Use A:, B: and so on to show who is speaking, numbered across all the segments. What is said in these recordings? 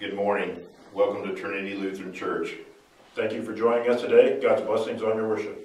A: Good morning. Welcome to Trinity Lutheran Church. Thank you for joining us today. God's blessings on your worship.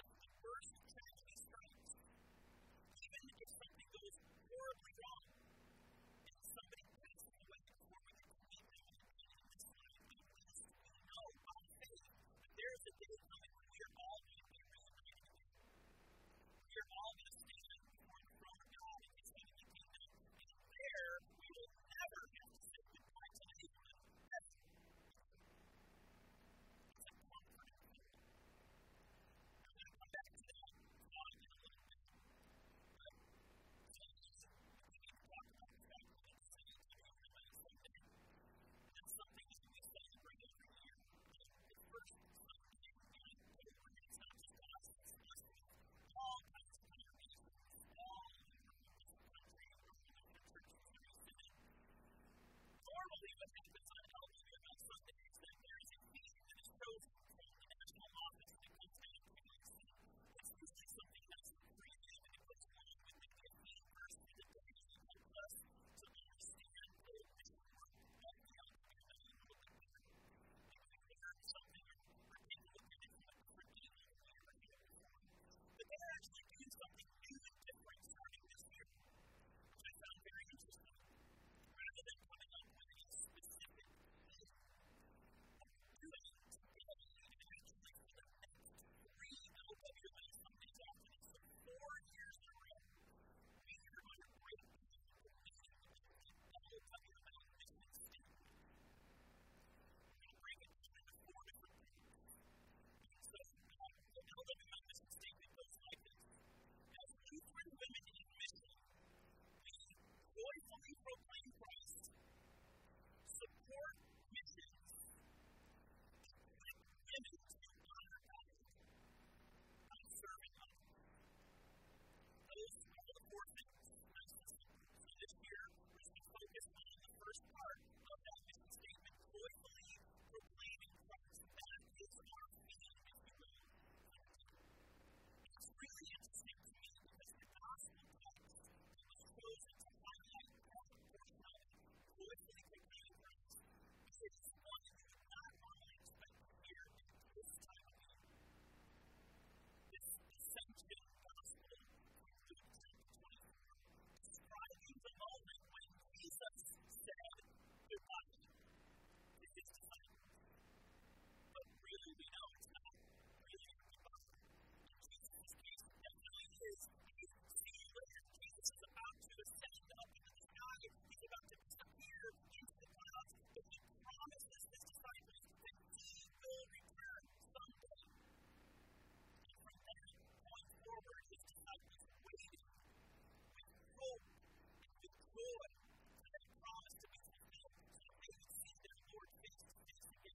B: if the first tragedy strikes, even if something goes horribly wrong, and somebody passes away before we get to meet them in this life, at least we know by faith that there is a day coming when we are all going to be reunited again. We are all going to stand before the throne of God in His heavenly kingdom, and there we will never have to say goodbye to anyone. Ever. It's a comforting feeling. I'm going to come back to that thought in a little bit. But we need to talk about the fact that it's saying to everybody someday. That's something that we celebrate every year. The first Sunday in October, it's not just us, it's us with all kinds of congregations, all over the country, from different churches in the city. Normally, what happens on LWM on Sunday is that there is a team that is chosen from the national office that comes down to PLC. It's usually something that's creative and it goes along with the gifting person that they help us to understand the mission work of the LWM a little bit better. Maybe we learn something or take a look at it from a different angle than we ever had before. But they're actually doing something new and different starting this year, which I found very interesting. Rather than coming up with a specific thing, doing it together and actually for the next 3 LWM Sundays after this, so 4 years in a row, we are going to break down the mission of the LWM mission statement. We're going to break it down into 4 different things. And so the LWM mission statement goes like this. As Lutheran women in mission, we joyfully proclaim Christ, support missions, equip women to honor God by serving others. Those are the 4 things. That's the statement. So this year, we're going to focus on the first part of that mission statement, joyfully proclaiming Christ. That is our theme, if you will. It's really interesting to me because the gospel text that was chosen to highlight that portion of it, joyfully proclaiming Christ, is one you would not normally expect to hear at this time of year. This Ascension Gospel from Luke chapter 24 describing the moment when Jesus said goodbye to His disciples. But really, we know it's not really a goodbye. In Jesus' case, it definitely is a see you later. Jesus is about to ascend up into the sky. He's about to disappear into the clouds. But He promises His disciples that He will return someday. And from that point forward, His disciples waited with hope and with joy for that promise to be fulfilled so that they would see their Lord face to face again.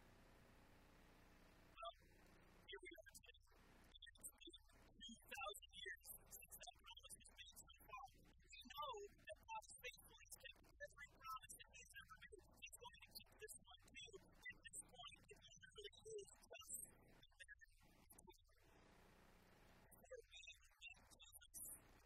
B: Well, here we are today. And it's been 2,000 years since that promise was made so far. We know that God's faithful. He's kept every promise that He's ever made. He's going to keep this one too. At this point, it literally is just a matter of time. Before we even meet Jesus.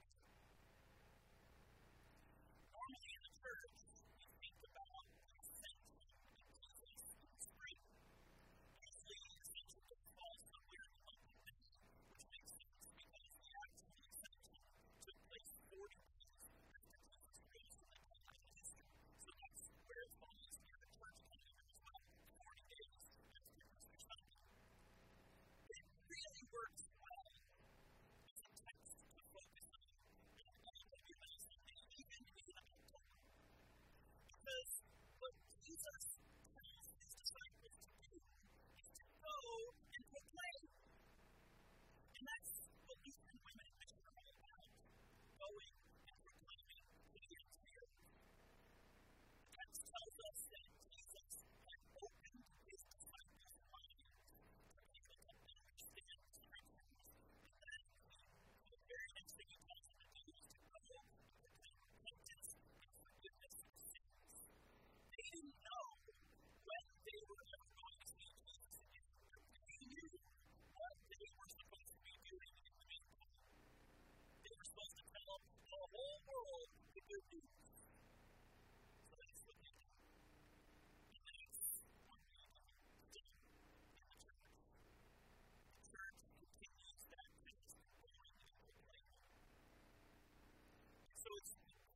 B: Normally in the church, we think about the ascension of Jesus in the spring. Usually the ascension will fall somewhere in the month of May, which makes sense because the actual ascension took place 40 days after Jesus rose from the dead in Easter. So that's where it falls near the church calendar as well, 40 days after Easter Sunday. But it really works well as a text to focus on LWM Sunday, even in October. Because what Jesus tells His disciples to do is to go and proclaim. And that's what Lutheran women in mission are all about, going and proclaiming the news to the earth. The text tells us that Jesus had opened His disciples' minds to be able to understand the scriptures. And then the very next thing He tells them to do is to go and proclaim repentance and forgiveness of sins. They didn't know when they were ever going to see Jesus again, but they knew what they were supposed to be doing in the meantime. They were supposed to tell the whole world the good news. So that's what they did. And that's what we do in the church. The church continues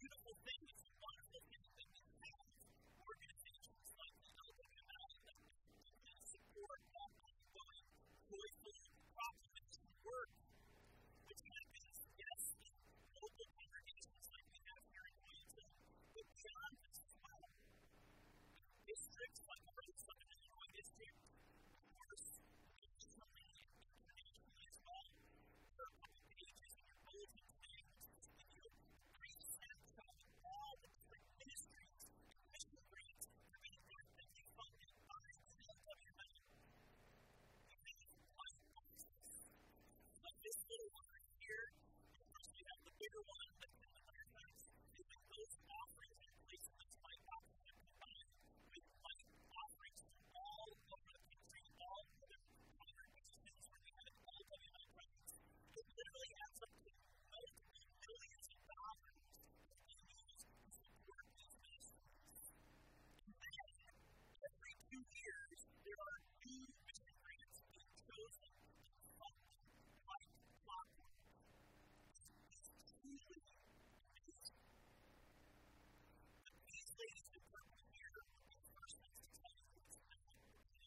B: beautiful thing, it's a wonderful thing that we have organizations like the LWML that support that ongoing, joyful proclamation work, which happens, yes, in local congregations like we have here in Williamsville, but beyond this as well. Districts like the Southern Illinois District, of course, nationally and internationally as well. There are a couple pages in your bulletin today which just give you a brief snapshot of all the different ministries and mission grants that we have that we funded by the LWML. We have lots of boxes. Like this little one right here, of course we have the bigger one that can the other times. And with those offerings in places like boxes that combine with like offerings from all over the country, all over congregations where we have LWML presence, it literally adds up to multiple millions of dollars that we use to support these ministries. And then, every 2 years, there are new mission grants being chosen and funded like clockwork. It's truly amazing. But these ladies in purple here are the first ones to tell you what's happening.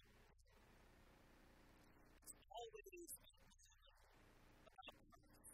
B: It's always about Christ.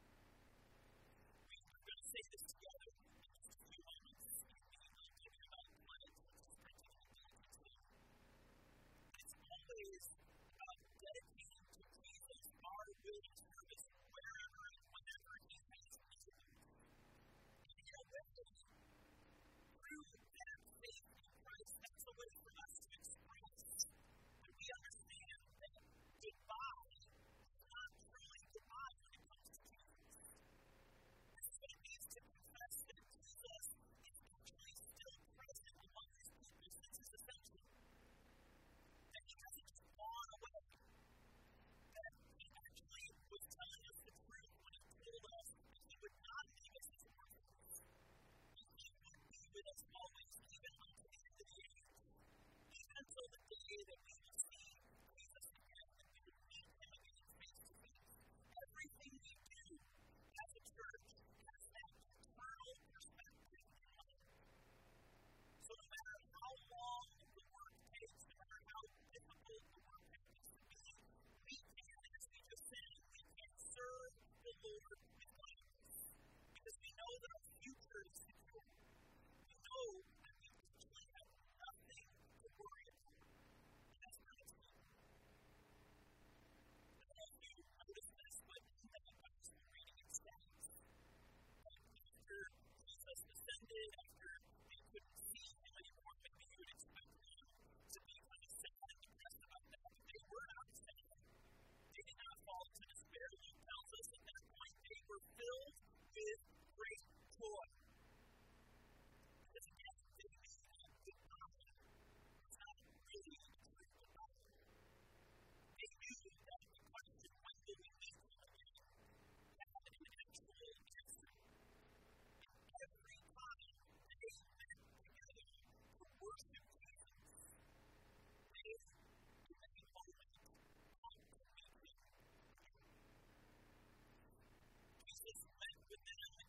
B: We're going to say this together in just a few moments. It's going to be a little bit about light. It's just printed on the bulletin. It's always about dedicating to Jesus our willing service wherever and whenever He has introduced. And in a way, through that faith in Christ, that's a way for us to express that we understand that goodbye is not truly goodbye when it comes to Jesus. This is what it means to confess that Jesus is actually still present among His people since His ascension. That He hasn't just gone away. That He actually was telling us the truth when He told us that He would not leave us as orphans. He would be with us always, even unto the end of the age. Even until the day that we will see Jesus again and we will meet Him again face to face. Everything we do as a church has that eternal perspective in mind. So no matter how long the work takes, no matter how difficult the work happens to be, we can, as we just said, we can serve the Lord with gladness. Because we know that our future is secure. We know that we actually have nothing to worry about. And that's where it's going. I don't know if you noticed this, but I was reading in Stats. After Jesus ascended, after they couldn't see Him anymore, maybe you would expect them to be kind of sad and depressed about that, but they were not sad. They did not fall into despair. Luke tells us at that point they were filled with great joy. Because again, they knew that goodbye was not really a true goodbye. They knew that the question, when will we meet Him again, had an actual answer. Every time they met together to worship Jesus, they took a moment out to meet Him again. Jesus met with them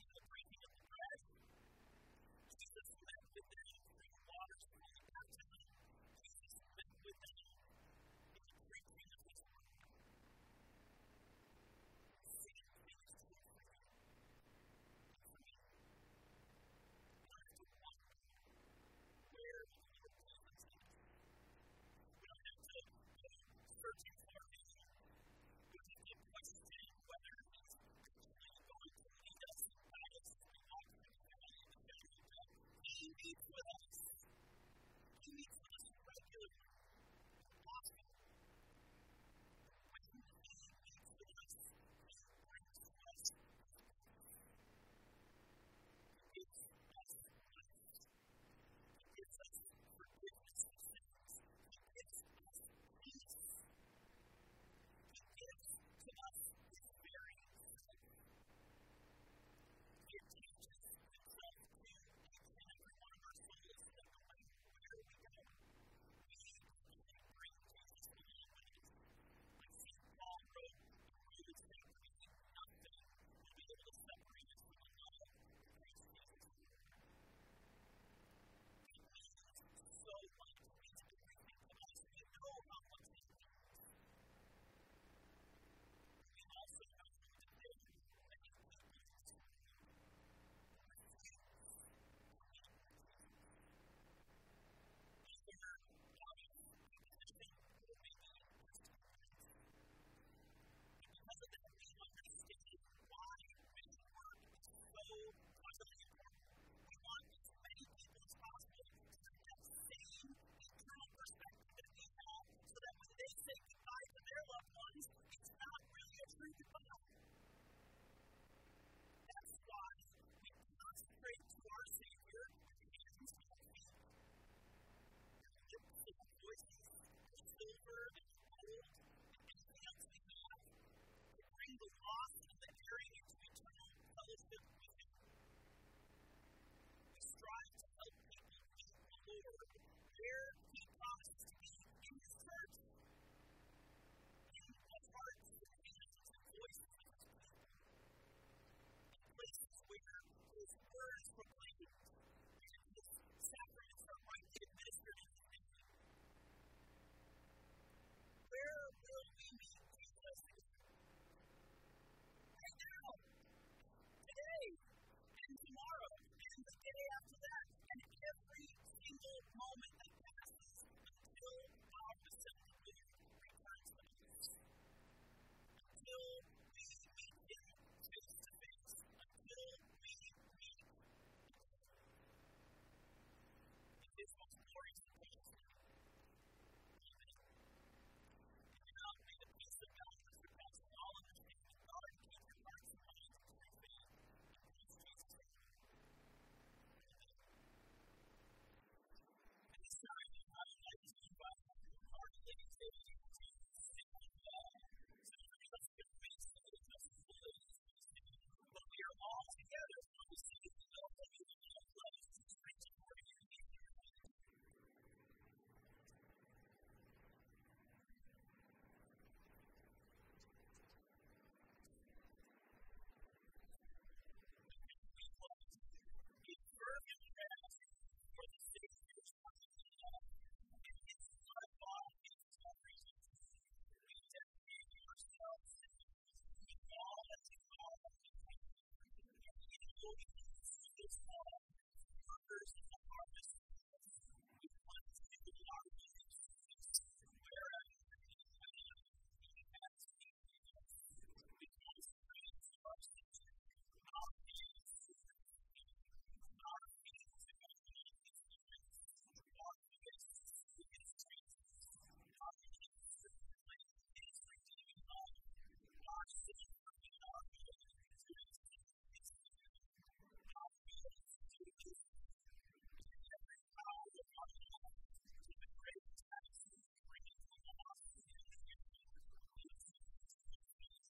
B: relationship with Him. We strive to help people meet the Lord where He promises to be in His church, in the hearts and hands and voices of His people, in places where His word is proclaimed and His sacraments are rightly administered in His name. Where will we meet Jesus? Right now, today, and tomorrow, and the day after that, and every single moment that passes until our ascended Lord returns to us. Until we meet Him face to face. Until we meet in His most glorious presence. Now, may the peace of God that surpasses all understanding guard and keep your hearts and minds in His faith. In Christ Jesus. At this time, I would like to invite our ladies to sing some of the trusted ways of the justice of the ladies. But we are all together when we sing the love of the love of the strength of our unity. For the Savior's love, and His blood bought His salvation. We dedicate ourselves to Him. We call as He called us to Him. And in obedience to His law, workers in the harvest, we want to do our duties wherever He has needed us. We consecrate to our Savior, our hands to His feet, our feet to His hands, our fists to His hands, our hands to proclaim His redeeming love, our sins and our good to extend His kingdom, our wills to His and every power of our life to the great task of bringing the lost into the kingdom into His peace.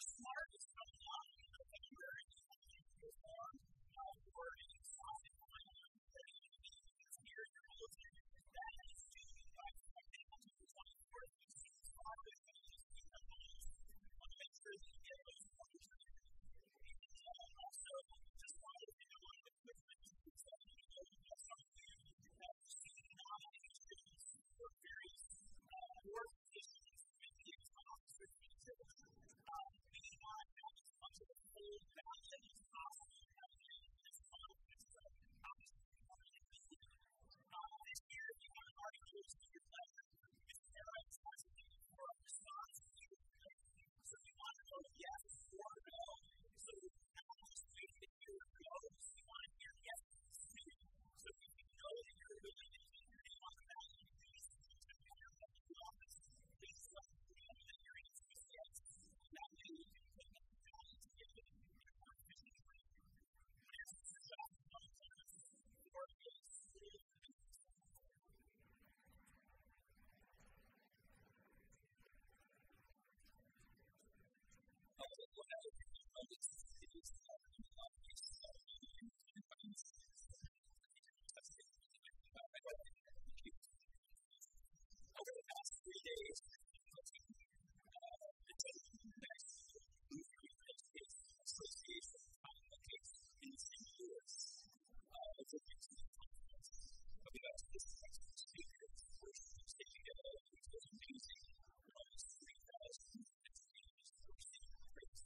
B: smart is coming out in November and reform board and profit plan here in Milton. That is due by April 24th, which is probably going to just be a month. I want to make sure that you get those forms. And also, just wanted to know on the quick mentions that you know about some of you that received nominations for various board positions with the officers and may not have as much of a full ballot as possible this month. So, obviously, we want to get this year. This year, if you want to already choose your letter, it's there responsibility for a response to your letter. So, if you want to vote yes or no, so not just wait to hear no's, you want to hear yeses too. So, if you know that you're really interested in what that is, to your office, please let me know that you're interested. That way you can put that down to get it in your more efficient way. This is a process for a school. Over the past 3 days, the next Lutheran Education Association case in St. Louis. It's a big conference. We got to this next speaker, first taking it out, which was amazing. Almost 3,000 educators were seeing great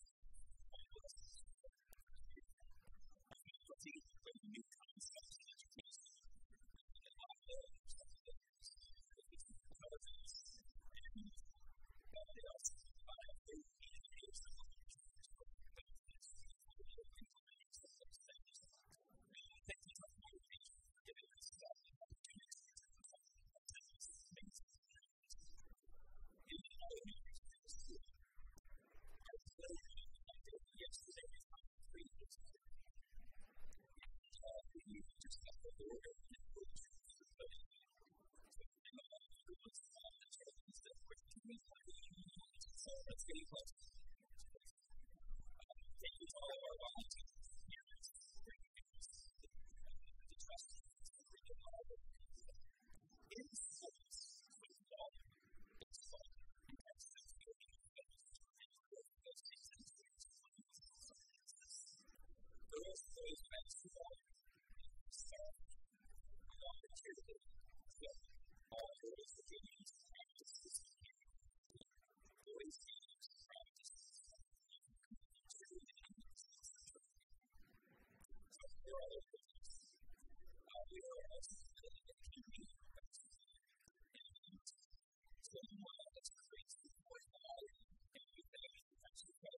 B: looking for new concepts in education. A lot of intelligence and they also provide their indicators of opportunities for benefits for the implementing some of those things. Thank you for motivation for giving us that opportunity to talk about things and other meetings in the school. Our pleasure yesterday is on 3 years ago. We just got the order and put it to everybody. Everyone's on the challenge that we're doing. So let's get you close. Thank you to all of our volunteers here at the trust for the Bible. In schools, with all it's fun. And that's just good. Those things and those events involve staff, volunteers, all those activities, practices, boys, games, practices, so there are other things. We are also building a community practices. And so that's great support and we thank you for that support.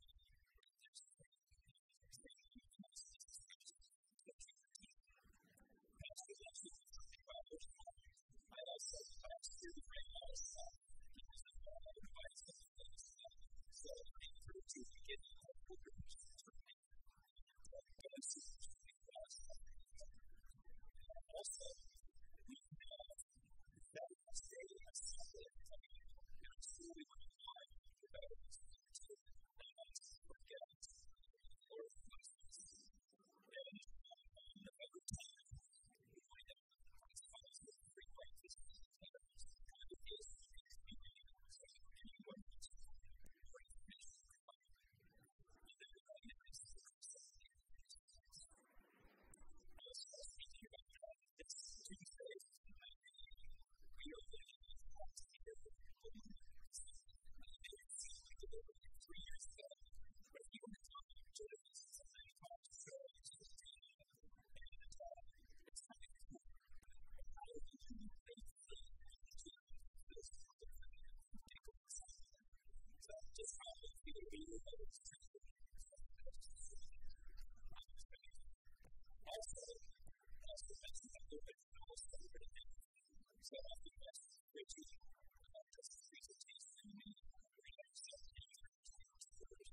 B: I also asked you to bring all stuff because of advice and things. So I encourage you to get more information from me. Also, we have that stay as separate coming and so we would apply for better to forget or questions. And November 10th, we find out it's possible to bring practice to the parents. And it is a community so anyone wants to bring information to the Bible. And everybody has to accept it. Also, speaking about that, it's Tuesday, we are living in a positive community. It seems like it was 3 years ago, but if you want to talk about Genesis, and then talk to Sarah, and it's kind of cool. How do you make to this takeaways? So just how to feel really about it. Also, as the mentioned, I'm open to all celebrating. So I think that's great to just the presentation and we have some interest in the story.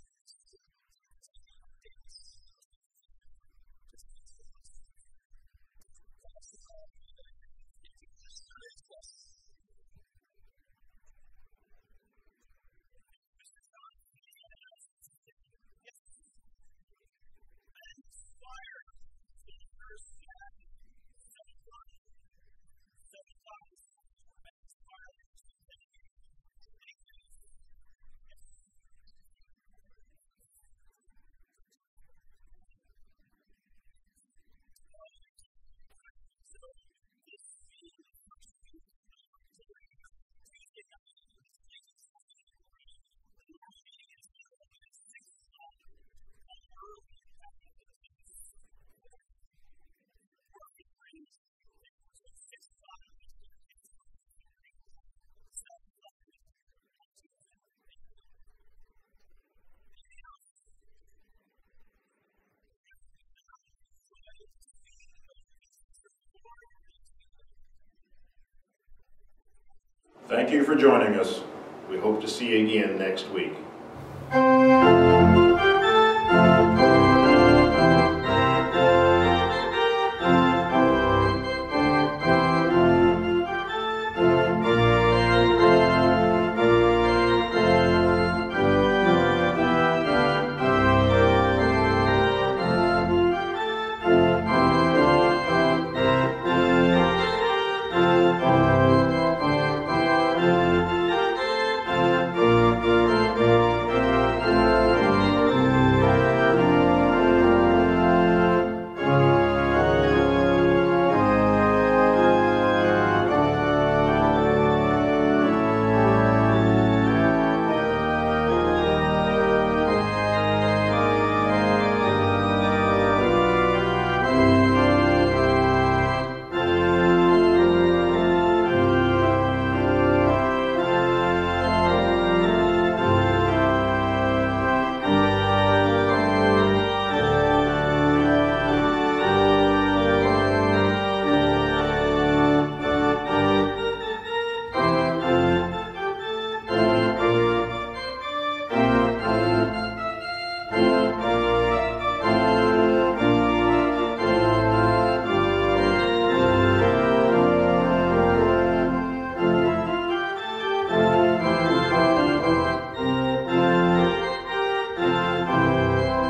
A: Thank you for joining us. We hope to see you again next week.